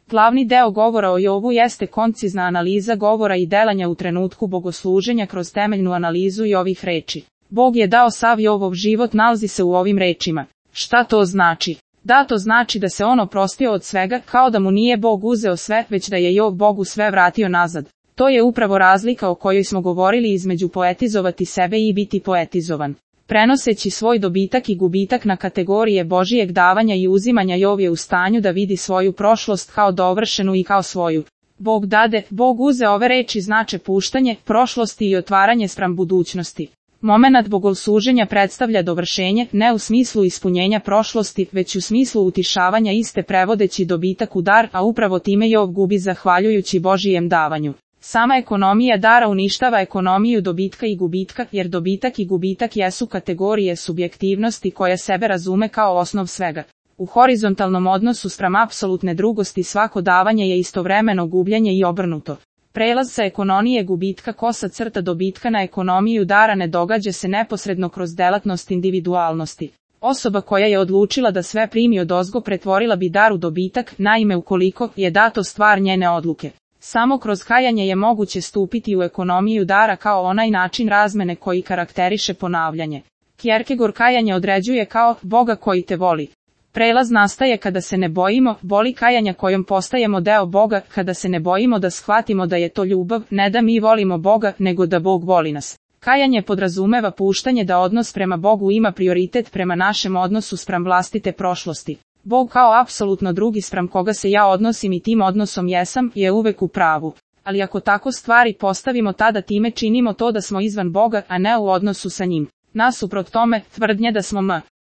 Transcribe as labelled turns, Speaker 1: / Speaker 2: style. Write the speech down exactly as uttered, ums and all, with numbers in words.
Speaker 1: Glavni deo govora o Jobu jeste koncizna analiza govora i delanja u trenutku bogosluženja kroz temeljnu analizu i ovih reči. Bog je dao sav Jobov život nalazi se u ovim rečima. Šta to znači? Da, to znači da se on oprostio od svega, kao da mu nije Bog uzeo sve, već da je Job Bogu sve vratio nazad. To je upravo razlika o kojoj smo govorili između poetizovati sebe i biti poetizovan. Prenoseći svoj dobitak i gubitak na kategorije Božijeg davanja i uzimanja, Job je u stanju da vidi svoju prošlost kao dovršenu i kao svoju. Bog dade, Bog uze ove reči znače puštanje, prošlosti i otvaranje spram budućnosti. Momenat bogosluženja predstavlja dovršenje, ne u smislu ispunjenja prošlosti, već u smislu utišavanja iste prevodeći dobitak u dar, a upravo time Job gubi zahvaljujući Božijem davanju. Sama ekonomija dara uništava ekonomiju dobitka i gubitka, jer dobitak i gubitak jesu kategorije subjektivnosti koja sebe razume kao osnov svega. U horizontalnom odnosu spram apsolutne drugosti svako davanje je istovremeno gubljenje i obrnuto. Prelaz sa ekonomije gubitka kosa crta dobitka na ekonomiju dara ne događa se neposredno kroz delatnost individualnosti. Osoba koja je odlučila da sve primi odozgo pretvorila bi dar u dobitak, naime ukoliko je dato stvar njene odluke. Samo kroz kajanje je moguće stupiti u ekonomiju dara kao onaj način razmene koji karakteriše ponavljanje. Kierkegaard kajanje određuje kao Boga koji te voli. Prelaz nastaje kada se ne bojimo, boli kajanja kojom postajemo deo Boga, kada se ne bojimo da shvatimo da je to ljubav, ne da mi volimo Boga, nego da Bog voli nas. Kajanje podrazumeva puštanje da odnos prema Bogu ima prioritet prema našem odnosu spram vlastite prošlosti. Bog kao apsolutno drugi spram koga se ja odnosim i tim odnosom jesam, je uvek u pravu. Ali ako tako stvari postavimo, tada time činimo to da smo izvan Boga, a ne u odnosu sa njim. Nasuprot tome, tvrdnje da smo m.